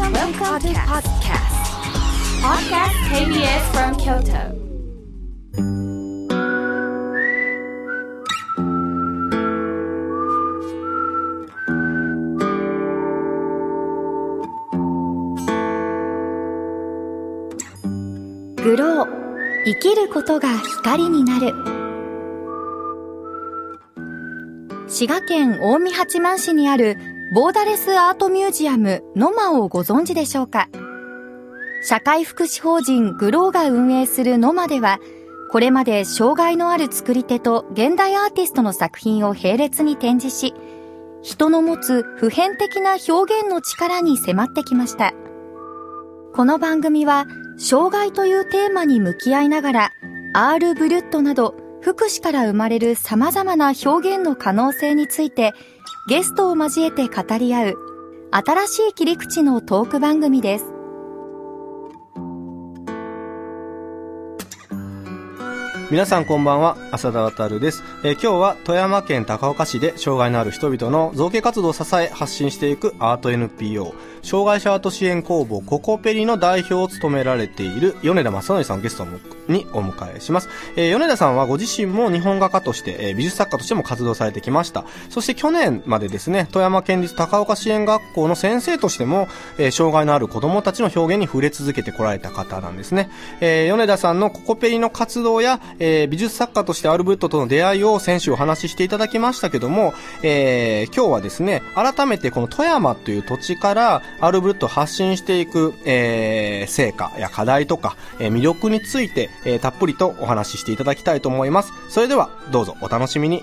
Welcome to podcast. Podcast KBS from Kyoto. グロー、生きることが光になる。滋賀県近江八幡市にあるボーダレスアートミュージアムノマをご存知でしょうか。社会福祉法人グローが運営するノマでは、これまで障害のある作り手と現代アーティストの作品を並列に展示し、人の持つ普遍的な表現の力に迫ってきました。この番組は障害というテーマに向き合いながら、アール・ブリュットなど福祉から生まれる様々な表現の可能性についてゲストを交えて語り合う新しい切り口のトーク番組です。 皆さんこんばんは、浅田渉です。今日は富山県高岡市で障害のある人々の造形活動を支え発信していくアート NPO 障害者アート支援工房ココペリの代表を務められている米田正則さんをゲストにお迎えします。米田さんはご自身も日本画家として、美術作家としても活動されてきました。そして去年までですね、富山県立高岡支援学校の先生としても、障害のある子どもたちの表現に触れ続けてこられた方なんですね。米田さんのココペリの活動や美術作家としてアルブットとの出会いを先週お話ししていただきましたけども、今日はですね、改めてこの富山という土地からアルブットを発信していく、成果や課題とか、魅力について、たっぷりとお話ししていただきたいと思います。それではどうぞお楽しみに。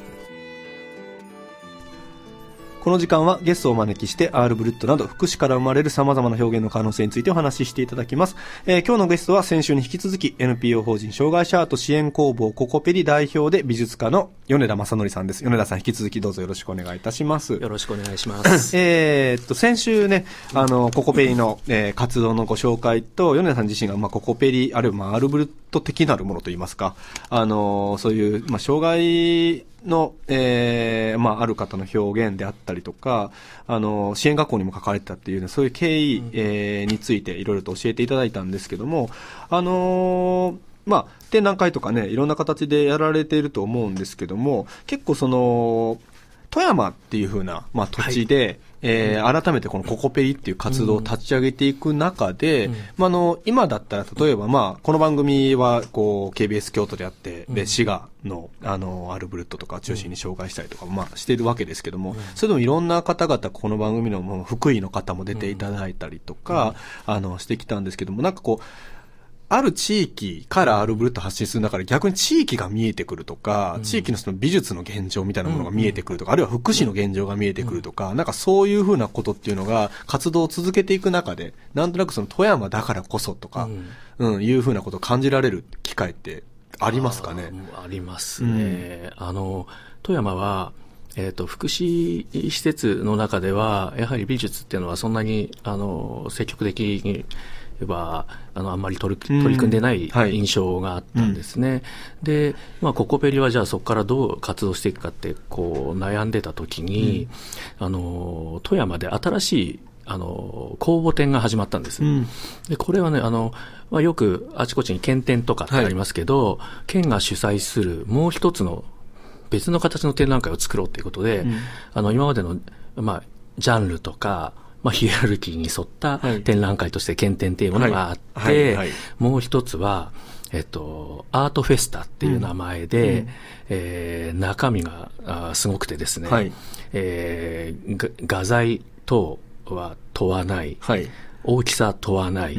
この時間はゲストをお招きしてアールブルットなど福祉から生まれる様々な表現の可能性についてお話ししていただきます。今日のゲストは先週に引き続き NPO 法人障害者アート支援工房ココペリ代表で美術家の米田正則さんです。米田さん、引き続きどうぞよろしくお願いいたします。 よろしくお願いします。 先週ね、ココペリの、活動のご紹介と、米田さん自身が、ココペリ、あるいは、アールブルット的なるものといいますか、そういう、障害の、ある方の表現であったりとか、支援学校にも書かれてたっていうね、そういう経緯、についていろいろと教えていただいたんですけども、展覧会とかね、いろんな形でやられていると思うんですけども、結構富山っていう風な、土地で、改めてこのココペリっていう活動を立ち上げていく中で、今だったら例えばこの番組はこう KBS 京都であって、で滋賀のアルブルットとか中心に紹介したりとかしているわけですけども、それでもいろんな方々この番組の福井の方も出ていただいたりとか、してきたんですけども、なんかこうある地域からアルブルット発信する中で逆に地域が見えてくるとか、地域のその美術の現状みたいなものが見えてくるとか、あるいは福祉の現状が見えてくるとか、なんかそういうふうなことっていうのが活動を続けていく中で、なんとなくその富山だからこそとか、いうふうなことを感じられる機会ってありますかね？ ありますね。富山は、福祉施設の中では、やはり美術っていうのはそんなに、積極的に、あんまり取り組んでない印象があったんですね。で、ココペリはじゃあそこからどう活動していくかってこう悩んでた時に、富山で新しい公募展が始まったんです。で、これはね、よくあちこちに県展とかってありますけど、県が主催するもう一つの別の形の展覧会を作ろうということで、今までの、ジャンルとか、ヒエラルキーに沿った展覧会として県展っていうものがあって、もう一つは、アートフェスタっていう名前で、中身がすごくてですね、画材等は問わない、大きさ問わない、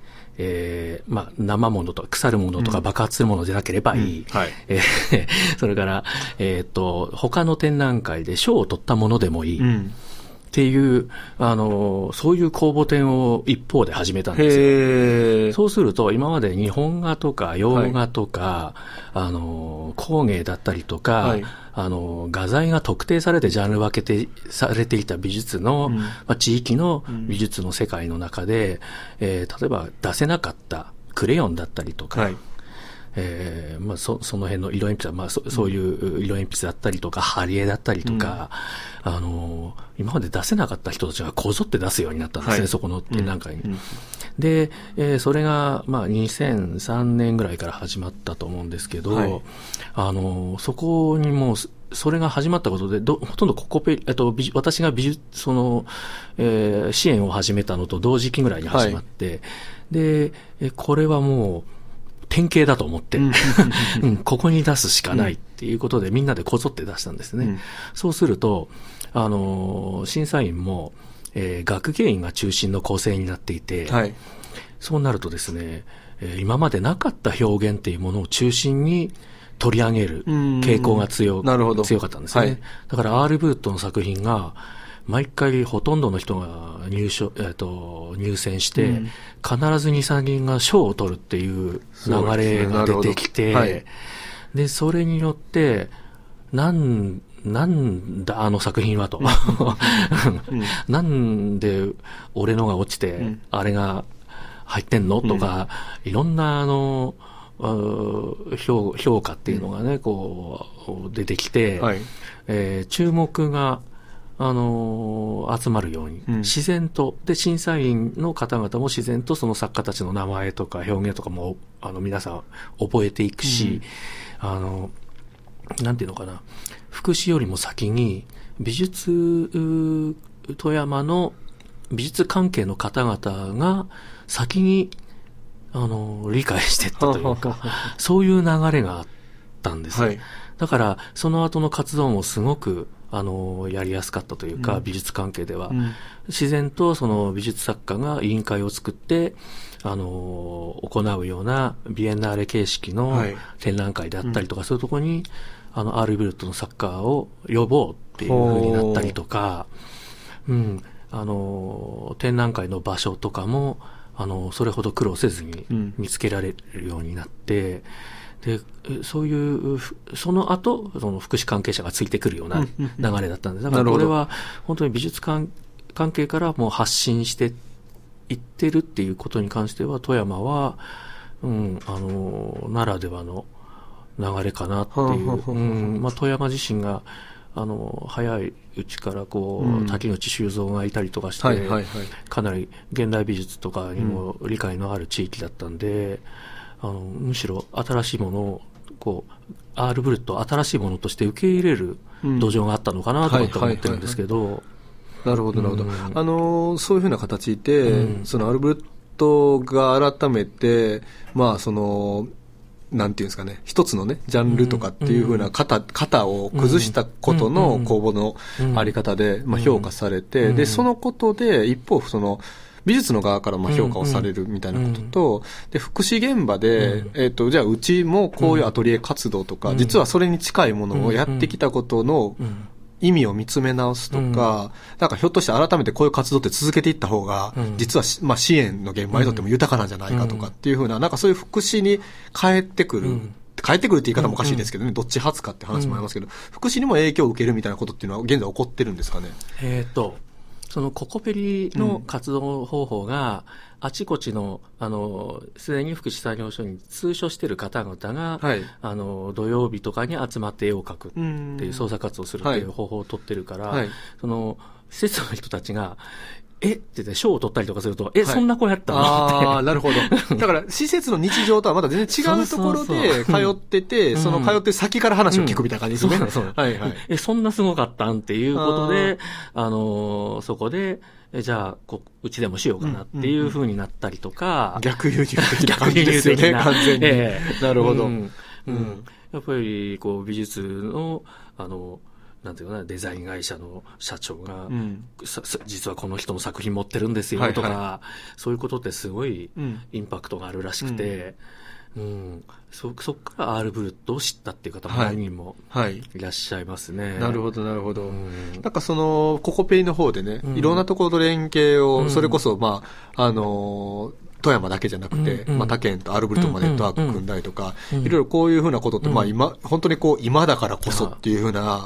生ものとか腐るものとか爆発するものでなければいい。それから、他の展覧会で賞を取ったものでもいい。っていう、そういう公募展を一方で始めたんですよ。そうすると、今まで日本画とか洋画とか、工芸だったりとか、画材が特定されてジャンル分けされていた美術の、地域の美術の世界の中で、例えば出せなかったクレヨンだったりとか、 まあその辺の色鉛筆は、まあそういう色鉛筆だったりとか、貼り絵だったりとか、今まで出せなかった人たちがこぞって出すようになったんですね、はい、そこの展覧会に。で、それが、まあ2003年ぐらいから始まったと思うんですけど、はい、そこにもう、それが始まったことで、ほとんど私が美術、支援を始めたのと同時期ぐらいに始まって、はい、で、これはもう、典型だと思って、ここに出すしかないっていうことで、みんなでこぞって出したんですね。そうすると、審査員も、学芸員が中心の構成になっていて、はい、そうなるとですね、今までなかった表現っていうものを中心に取り上げる傾向が強かったんですね。はい、だからアール・ブルットの作品が、毎回ほとんどの人が入選して、必ず2、3人が賞を取るっていう流れが出てきて、はい、で、それによって、なんだあの作品はと。なんで俺のが落ちて、あれが入ってんのとか、いろんな評価っていうのがね、こう、出てきて、はい、注目が、集まるように、自然と、で、審査員の方々も自然とその作家たちの名前とか表現とかも、皆さん覚えていくし、なんていうのかな、福祉よりも先に、富山の美術関係の方々が先に、理解していったというか、そういう流れがあったんです。はい、だから、その後の活動もすごく、やりやすかったというか、美術関係では、自然とその美術作家が委員会を作って、行うようなビエンナーレ形式の展覧会であったりとか、そういうところに、アール・ブルットの作家を呼ぼうっていう風になったりとか、展覧会の場所とかも、それほど苦労せずに見つけられるようになって、で、そういう、その後、その福祉関係者がついてくるような流れだったんです。だからこれは本当に美術関係からもう発信していってるっていうことに関しては、富山は、ならではの流れかなっていう。まあ、富山自身が、早いうちからこう、滝口修造がいたりとかして、かなり現代美術とかにも理解のある地域だったんで、むしろ新しいものを、こう、アール・ブルットを新しいものとして受け入れる土壌があったのかなと思ってるんですけど。 なるほど、なるほど。そういうふうな形で、そのアール・ブルットが改めて、まあ、なんていうんですかね、一つのね、ジャンルとかっていうふうな型を崩したことの公募のあり方で、まあ、評価されて、で、そのことで、一方、美術の側からまあ評価をされるみたいなことと、で、福祉現場で、じゃあうちもこういうアトリエ活動とか、実はそれに近いものをやってきたことの意味を見つめ直すとか、なんかひょっとして改めてこういう活動って続けていった方が、実はまあ支援の現場にとっても豊かなんじゃないかとかっていうふうな、なんかそういう福祉に変えてくるって言い方もおかしいですけどね、どっち派つかって話もありますけど、福祉にも影響を受けるみたいなことっていうのは現在起こってるんですかね。 そのココペリの活動方法が、あちこちの、すでに福祉作業所に通所している方々が、はい、土曜日とかに集まって絵を描くっていう創作活動をするっていう方法を取ってるから、はい、その、施設の人たちが、って言って賞を取ったりとかすると、はい、そんな子やったのって。 ああ、なるほど。だから、施設の日常とはまた全然違うところで通ってて、その通ってる先から話を聞くみたいな感じですね。 はいはい。そんなすごかったんっていうことで、そこで、じゃあうちでもしようかなっていう風になったりとか。 逆輸入的な感じですよね、完全に。なるほど。 やっぱり、こう、美術の、なんていうかな、デザイン会社の社長が、実はこの人の作品持ってるんですよとか、そういうことってすごいインパクトがあるらしくて、そっからアール・ブルットを知ったっていう方も何人もいらっしゃいますね。 なるほど、なるほど。なんかココペイの方でね、いろんなところと連携を、それこそ、まあ、富山だけじゃなくて、まあ、他県とアール・ブルットまでネットワーク組んだりとか、いろいろこういうふうなことって、まあ今、本当にこう、今だからこそっていうふうな、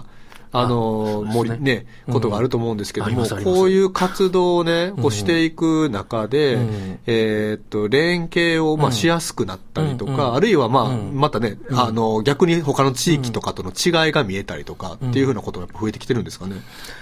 森ね、ことがあると思うんですけども、 うん、 こういう活動をね、こうしていく中で、連携をしやすくなったりとか、あるいはまたね、逆に他の地域とかとの違いが見えたりとかっていうふうなことがやっぱ増えてきてるんですかね。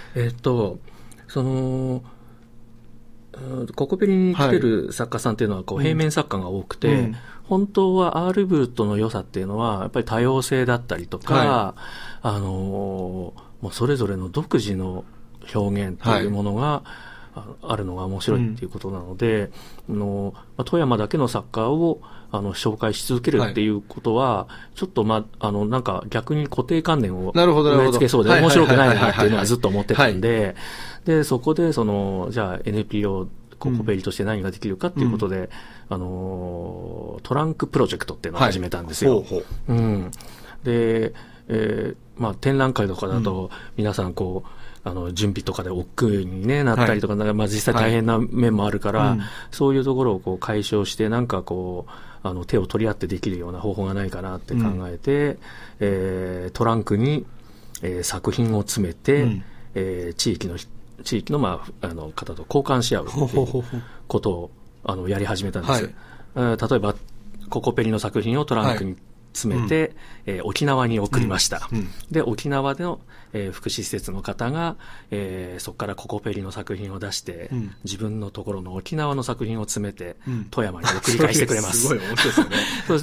ココペリに来てる作家さんっていうのは平面作家が多くて、本当はアールブルトの良さっていうのはやっぱり多様性だったりとか、もうそれぞれの独自の表現というものがあるのが面白いっていうことなので、富山だけの作家を紹介し続けるっていうことは、ちょっとなんか逆に固定観念を植え付けそうで面白くないなっていうのはずっと思ってたんで、で、そこでじゃあ NPO ココペリとして何ができるかっていうことで、トランクプロジェクトっていうのを始めたんですよ。で、展覧会とかだと、皆さん準備とかで億劫に、なったりとか、実際大変な面もあるから、そういうところを解消して、なんか手を取り合ってできるような方法がないかなって考えて、トランクに、作品を詰めて、地域の方と交換し合うっていうことをやり始めたんです。例えばココペリの作品をトランクに詰めて、沖縄に送りました。で、沖縄での、福祉施設の方が、そこからココペリの作品を出して、自分のところの沖縄の作品を詰めて、富山に送り返してくれます。 すごい面白いですよね。 そして、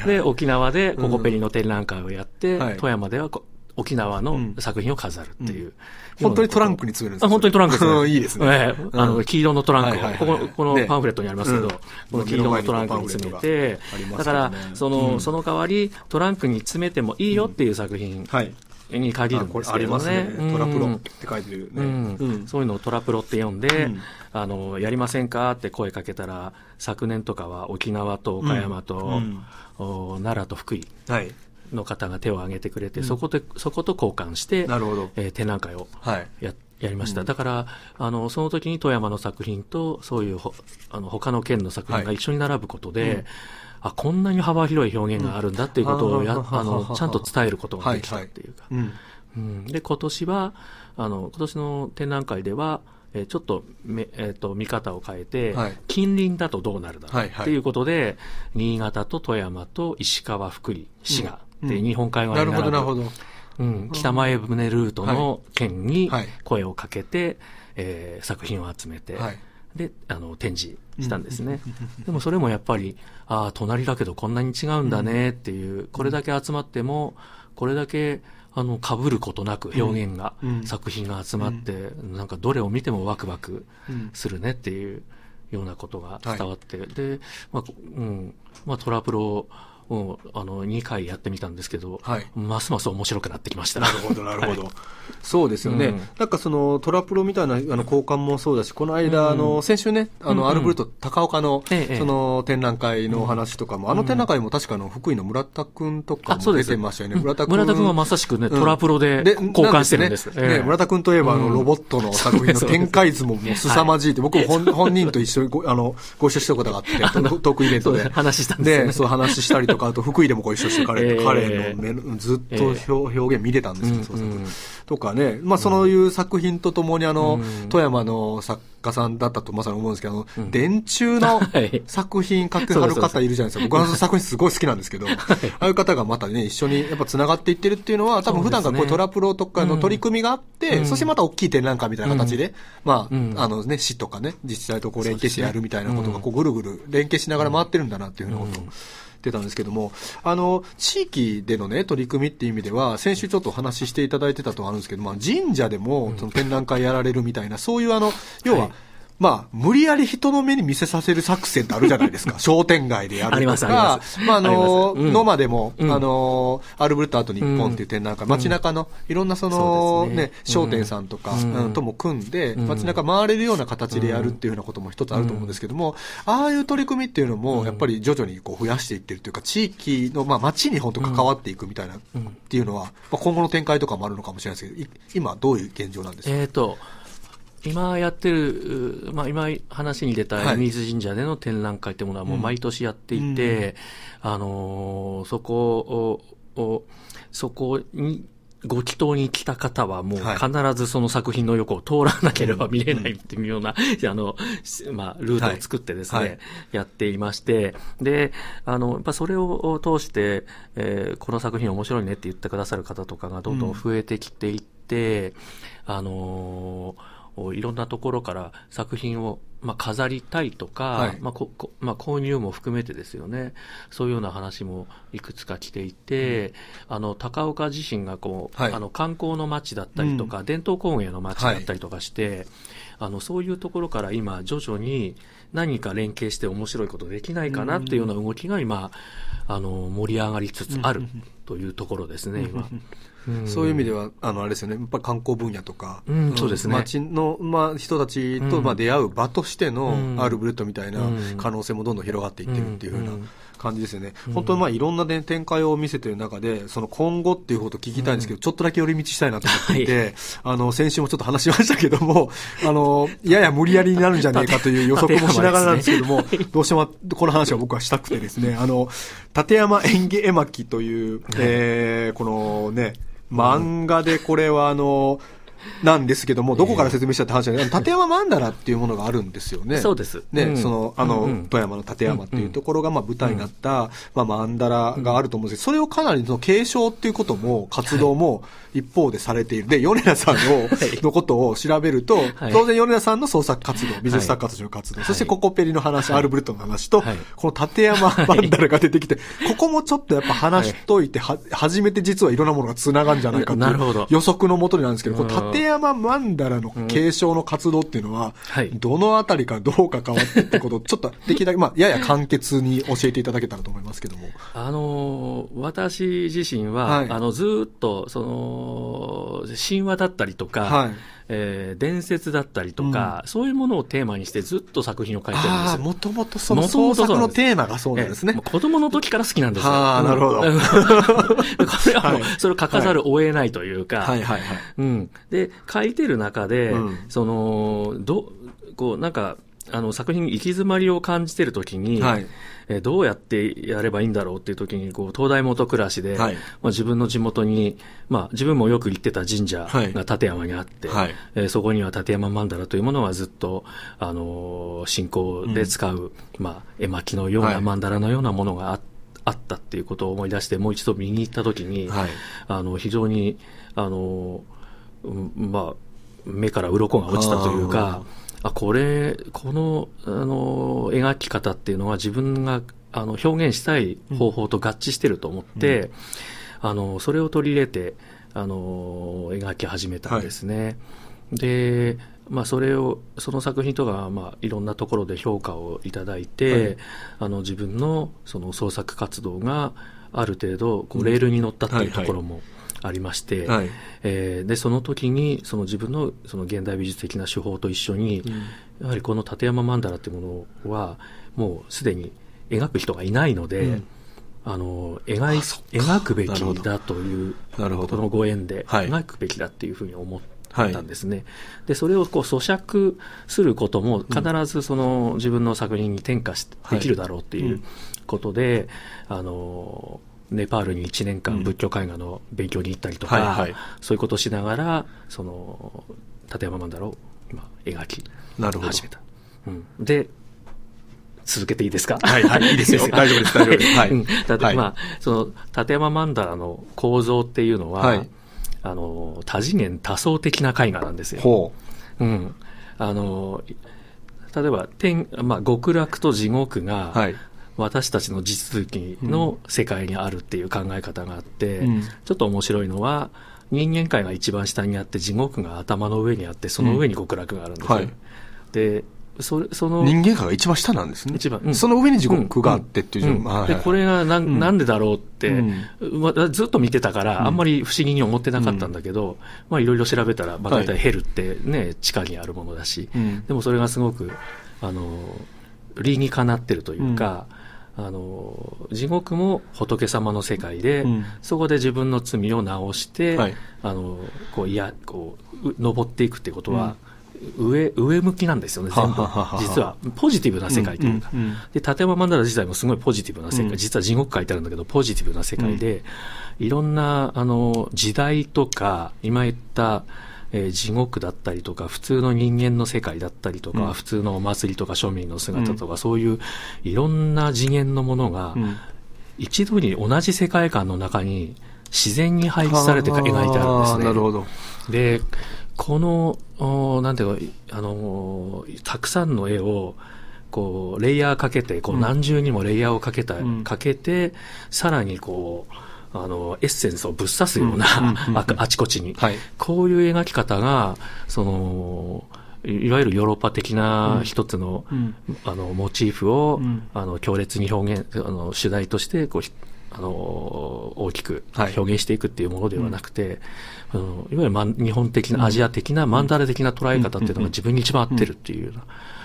で、沖縄でココペリの展覧会をやって、富山では沖縄の作品を飾るっていう。 本当にトランクに詰めるんですか？ 本当にトランクですね。 いいですね。 黄色のトランクを、このパンフレットにありますけど、この黄色のトランクに詰めて、だから、その代わり、トランクに詰めてもいいよっていう作品に限るんですけどね。 トラプロって書いてるね。 そういうのをトラプロって読んで、やりませんかって声かけたら、昨年とかは沖縄と岡山と、奈良と福井。の方が手を挙げてくれて、そこと交換して、展覧会をやりました。だから、その時に富山の作品と、そういう他の県の作品が一緒に並ぶことで、こんなに幅広い表現があるんだっていうことをちゃんと伝えることができたっていうか。で、今年の展覧会では、ちょっと見方を変えて、近隣だとどうなるだろうっていうことで、新潟と富山と石川、福井、滋賀、で日本海側に並ぶ北前船ルートの県に声をかけて、作品を集めて、で展示したんですね。でもそれもやっぱり隣だけどこんなに違うんだねっていう、これだけ集まってもこれだけ被ることなく表現が、作品が集まって、なんかどれを見てもワクワクするねっていうようなことが伝わって、で、トラプロ2回やってみたんですけど、ますます面白くなってきました。 なるほど、なるほど。そうですよね。なんかトラプロみたいな交換もそうだし、この間、先週ね、アルブルト高岡の、展覧会の話とかも、展覧会も確か福井の村田くんとかも出てましたよね。村田くんはまさしくね、トラプロで交換してるんです。 村田くんといえば、ロボットの作品の展開図も凄まじいって、僕本人と一緒にご一緒したことがあって、トークイベントで。 話したんですね。 そう話したりとか、あと福井でもご一緒して彼のずっと表現見れたんですよ。とかね、そういう作品とともに富山の作家さんだったとまさに思うんですけど、電柱の作品書きはる方いるじゃないですか。僕は作品すごい好きなんですけど、ああいう方がまたね、一緒にやっぱ繋がっていってるっていうのは、多分普段からこうトラプロとかの取り組みがあって、そしてまた大きい展覧会みたいな形で、市とかね、自治体と連携してやるみたいなことがぐるぐる連携しながら回ってるんだなっていうようなことを出たんですけども、地域でのね、取り組みっていう意味では、先週ちょっとお話ししていただいてたとあるんですけど、神社でもその展覧会やられるみたいな、そういう要は、無理やり人の目に見せさせる作戦ってあるじゃないですか。商店街でやるとか、ノマでも、アルブルトアート日本っていう展覧会、街中のいろんな商店さんとか、とも組んで、街中回れるような形でやるっていうようなことも一つあると思うんですけども、ああいう取り組みっていうのも、やっぱり徐々に増やしていってるというか、地域の、街に本当関わっていくみたいな、っていうのは、今後の展開とかもあるのかもしれないですけど、今どういう現状なんですか？ 今やってる、今話に出た射水神社での展覧会ってものはもう毎年やっていて、そこに、 ご祈祷に来た方はもう必ずその作品の横を通らなければ見れないっていうような、まあ、ルートを作ってですね、やっていまして、で、やっぱそれを通して、この作品面白いねって言ってくださる方とかがどんどん増えてきていって、いろんなところから作品を、まあ、飾りたいとか、まあ購入も含めてですよね。そういうような話もいくつか来ていて、高岡自身が観光の街だったりとか、伝統工芸の街だったりとかして、そういうところから今徐々に何か連携して面白いことできないかなっていうような動きが今、盛り上がりつつあるというところですね、今。 そういう意味では、あれですよね、やっぱ観光分野とか、 そうですね。 街の、まあ、人たちと、まあ、出会う場としての、アールブルットみたいな可能性もどんどん広がっていってるっていう風な感じですよね。本当にまあ、いろんな展開を見せている中で、その今後っていうことを聞きたいんですけど、ちょっとだけ寄り道したいなと思っていて、先週もちょっと話しましたけども、やや無理やりになるんじゃないかという予測もしながらなんですけども、どうしてもこの話は僕はしたくてですね、立山園芸絵巻という、このね、漫画でこれはなんですけども、どこから説明したって話じゃない、立山曼荼羅っていうものがあるんですよね。 そうです。 ね、富山の立山っていうところが、まあ、舞台になった、まあ、曼荼羅があると思うんですけど、それをかなり継承っていうことも、活動も一方でされている。で、米田さんのことを調べると、当然米田さんの創作活動、美術作家としての活動、そしてココペリの話、アールブルットの話と、この立山曼荼羅が出てきて、ここもちょっとやっぱ話しといて、初めて実はいろんなものが繋がるんじゃないかっていう予測のもとになんですけど、立山曼荼羅の継承の活動っていうのは、どのあたりからどう関わってってことを、ちょっとできるだけ、まあ、やや簡潔に教えていただけたらと思いますけども。 私自身は、ずっと、神話だったりとか、伝説だったりとか、そういうものをテーマにしてずっと作品を書いてるんですよ。 もともとその創作のテーマがそうなんですね。 子供の時から好きなんですよ。 なるほど。これはもう、それを書かざるを得ないというか、で、書いてる中で、なんか、作品に行き詰まりを感じてるときに、どうやってやればいいんだろうっていうときに、東大元暮らしで、自分の地元に、自分もよく行ってた神社が立山にあって、そこには立山曼荼羅というものはずっと、信仰で使う、絵巻のような曼荼羅のようなものがあったっていうことを思い出して、もう一度見に行ったときに、非常に、目から鱗が落ちたというか、この、描き方っていうのは自分が、表現したい方法と合致してると思って、それを取り入れて、描き始めたんですね。で、その作品とかは、いろんなところで評価をいただいて、自分のその創作活動がある程度、レールに乗ったっていうところも、ありまして、で、その時に、自分のその現代美術的な手法と一緒に、やはりこの立山曼荼羅っていうものは、もうすでに描く人がいないので、描くべきだという、このご縁で、描くべきだっていうふうに思ったんですね。で、それを咀嚼することも、必ず自分の作品に転化できるだろうっていうことで、ネパールに1年間仏教絵画の勉強に行ったりとか、そういうことをしながら、立山曼荼羅を描き始めた。で、続けていいですか？ いいですよ。大丈夫です、大丈夫です。 立山曼荼羅の構造っていうのは、多次元多層的な絵画なんですよ。例えば、極楽と地獄が、私たちの地続きの世界にあるっていう考え方があって、ちょっと面白いのは、人間界が一番下にあって、地獄が頭の上にあって、その上に極楽があるんですよ。で、その人間界が一番下なんですね。その上に地獄があってっていう。 で、これがなんでだろうって、ずっと見てたから、あんまり不思議に思ってなかったんだけど、いろいろ調べたら、大体ヘルってね、地下にあるものだし、でもそれがすごく、理にかなってるというか、地獄も仏様の世界で、そこで自分の罪を直して、登っていくってことは、 上向きなんですよね、全部。実は、ポジティブな世界というか。で、立山曼荼羅自体もすごいポジティブな世界。実は地獄書いてあるんだけど、ポジティブな世界で、いろんな、時代とか、今言った、地獄だったりとか、普通の人間の世界だったりとか、普通のお祭りとか庶民の姿とか、そういういろんな次元のものが、一度に同じ世界観の中に自然に配置されて描いてあるんですね。 なるほど。 で、この、なんていうか、たくさんの絵を、こう、レイヤーかけて、こう、何重にもレイヤーをかけて、さらにこう、エッセンスをぶっ刺すような、あちこちに、こういう描き方が、いわゆるヨーロッパ的な一つの、モチーフを、強烈に表現、主題として、こう、大きく表現していくっていうものではなくて、いわゆる日本的な、アジア的な、曼荼羅的な捉え方っていうのが自分に一番合ってるっていうような。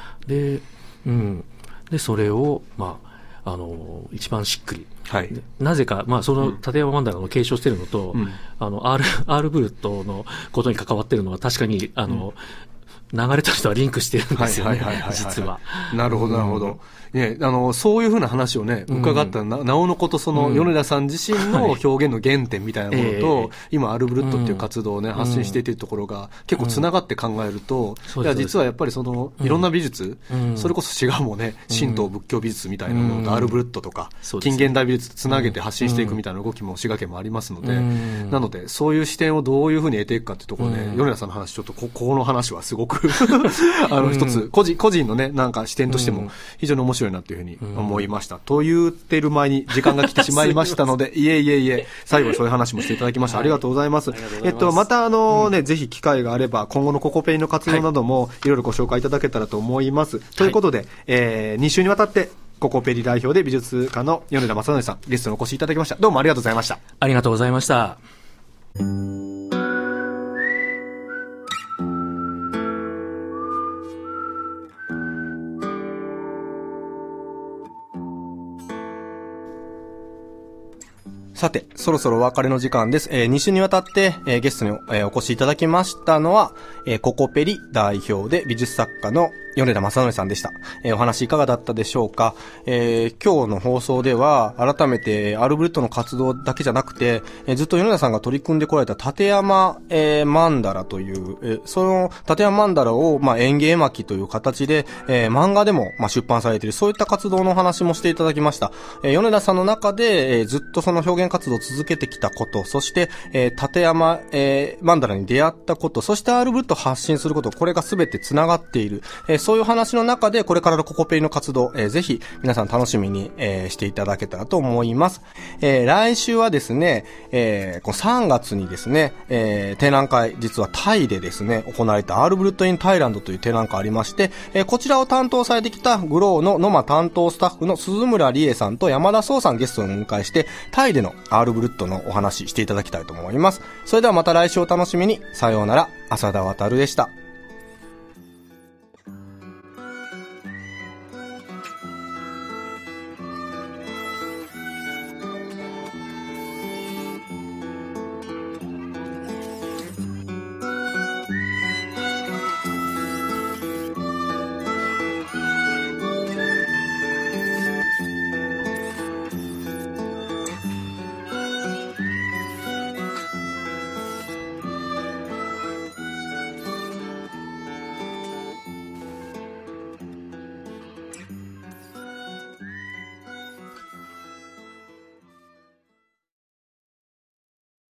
で、それを、一番しっくり。なぜか、その立山曼荼羅の継承してるのと、アールブルットのことに関わってるのは確かに、流れとしてはリンクしてるんですよね、実は。 なるほど、なるほど。ね、そういうふうな話をね、伺ったなおのこと、米田さん自身の表現の原点みたいなものと、今、アルブルットっていう活動をね、発信していっているところが、結構繋がって考えると、いや、実はやっぱりいろんな美術、それこそ滋賀もね、神道仏教美術みたいなものと、アルブルットとか、近現代美術つなげて発信していくみたいな動きも滋賀県もありますので、なので、そういう視点をどういうふうに得ていくかっていうところで、米田さんの話、ちょっとこの話はすごく、一つ、個人のね、なんか視点としても、非常に面白いなっていうふうに思いました。と言っている前に時間が来てしまいましたので、いえ、最後にそういう話もしていただきました。ありがとうございます。またぜひ機会があれば、今後のココペイの活動なども、いろいろご紹介いただけたらと思います。ということで、2週にわたって、ココペリ代表で美術家の米田正則さん、ゲストにお越しいただきました。どうもありがとうございました。 ありがとうございました。 さて、そろそろお別れの時間です。2週にわたって、ゲストにお越しいただきましたのは、ココペリ代表で美術作家の米田正則さんでした。お話いかがだったでしょうか。今日の放送では、改めてアルブルットの活動だけじゃなくて、ずっと米田さんが取り組んでこられた立山、曼荼羅という、その立山曼荼羅を、園芸絵巻という形で、漫画でも、出版されている、そういった活動のお話もしていただきました。米田さんの中で、ずっとその表現活動を続けてきたこと、そして、立山、曼荼羅に出会ったこと、そしてアルブルットを発信すること、これが全て繋がっている。そういう話の中で、これからのココペイの活動、ぜひ皆さん楽しみに、していただけたらと思います。来週はですね、この3月にですね、展覧会、実はタイでですね、行われたアールブルットインタイランドという展覧会ありまして、こちらを担当されてきたグローのノマ担当スタッフの鈴村理恵さんと山田壮さんゲストをお迎えして、タイでのアールブルットのお話していただきたいと思います。それではまた来週お楽しみに。さようなら、浅田渉でした。